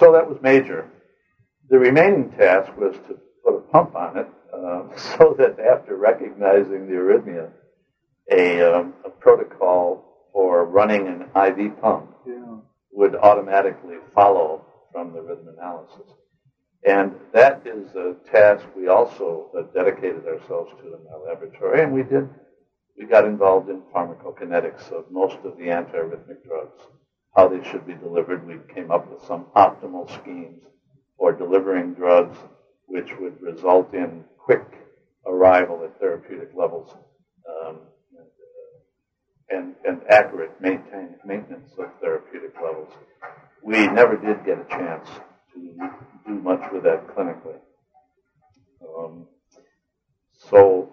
So that was major. The remaining task was to put a pump on it so that after recognizing the arrhythmia, a protocol for running an IV pump would automatically follow from the rhythm analysis. And that is a task we also dedicated ourselves to in our laboratory, and we got involved in pharmacokinetics of most of the antiarrhythmic drugs, how they should be delivered. We came up with some optimal schemes for delivering drugs which would result in quick arrival at therapeutic levels and accurate maintenance of therapeutic levels. We never did get a chance to do much with that clinically. So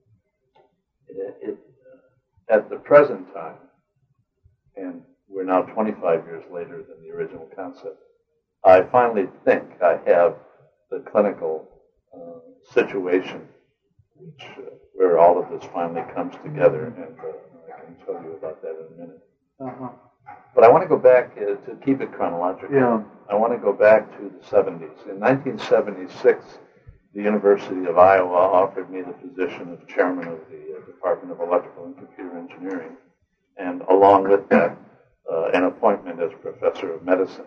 at the present time, and we're now 25 years later than the original concept, I finally think I have the clinical situation where all of this finally comes together, and I can tell you about that in a minute. Uh-huh. But I want to go back to keep it chronological. Yeah. I want to go back to the 70s. In 1976, the University of Iowa offered me the position of chairman of the Department of Electrical and Computer Engineering, and along with that, an appointment as professor of medicine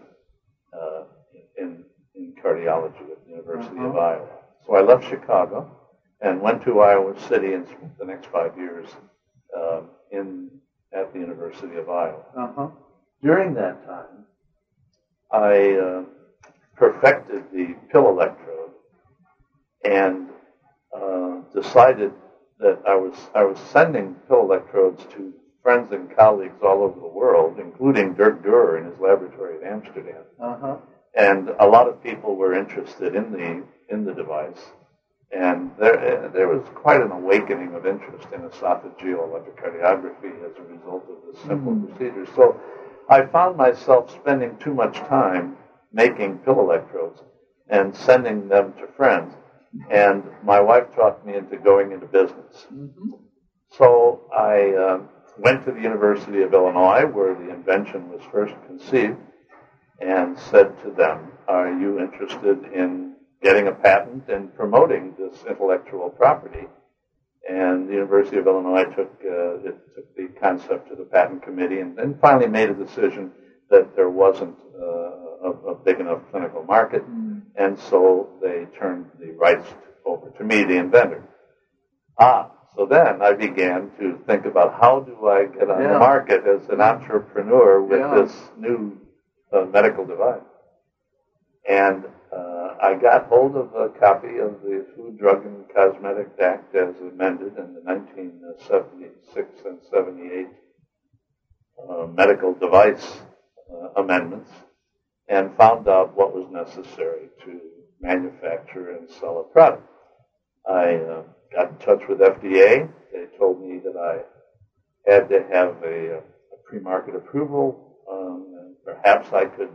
in cardiology at the University of Iowa. So I left Chicago and went to Iowa City and spent the next 5 years at the University of Iowa. Uh-huh. During that time, I perfected the pill electrode and decided that I was sending pill electrodes to friends and colleagues all over the world, including Dirk Durer in his laboratory at Amsterdam. Uh-huh. And a lot of people were interested in the device. And there was quite an awakening of interest in esophageal electrocardiography as a result of this simple procedure. So I found myself spending too much time making pill electrodes and sending them to friends. And my wife talked me into going into business. Mm-hmm. So I went to the University of Illinois, where the invention was first conceived, and said to them, "Are you interested in getting a patent and promoting this intellectual property?" And the University of Illinois took the concept to the patent committee and then finally made a decision that there wasn't a big enough clinical market, and so they turned the rights over to me, the inventor. So then I began to think about how do I get on the market as an entrepreneur with this new medical device. And I got hold of a copy of the Food, Drug, and Cosmetic Act as amended in the 1976 and 78 medical device amendments and found out what was necessary to manufacture and sell a product. I got in touch with FDA. They told me that I had to have a pre-market approval. And perhaps I could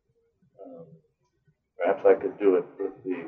do it with the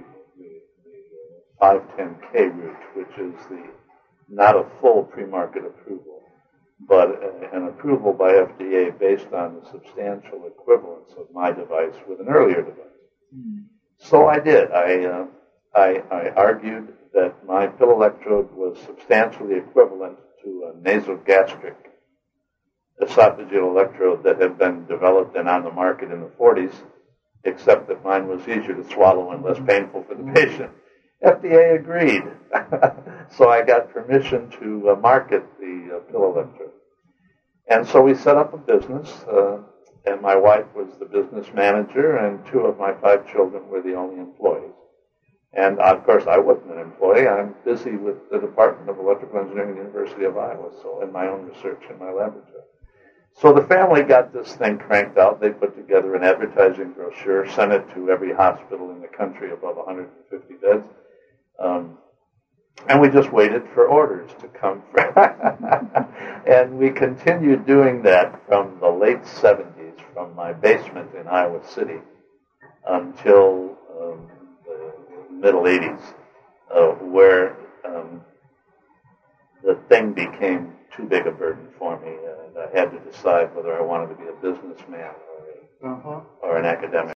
510K route, which is not a full pre-market approval, but an approval by FDA based on the substantial equivalence of my device with an earlier device. So I did. I argued that my pill electrode was substantially equivalent to a nasogastric esophageal electrode that had been developed and on the market in the 40s, except that mine was easier to swallow and less painful for the patient. FDA agreed. So I got permission to market the pill electrode. And so we set up a business, and my wife was the business manager, and 2 of my 5 children were the only employees. And, of course, I wasn't an employee. I'm busy with the Department of Electrical Engineering at the University of Iowa, so in my own research in my laboratory. So the family got this thing cranked out. They put together an advertising brochure, sent it to every hospital in the country above 150 beds, and we just waited for orders to come. And we continued doing that from the late 70s, from my basement in Iowa City, until the middle 80s, where the thing became too big a burden for me, and I had to decide whether I wanted to be a businessman or an academic.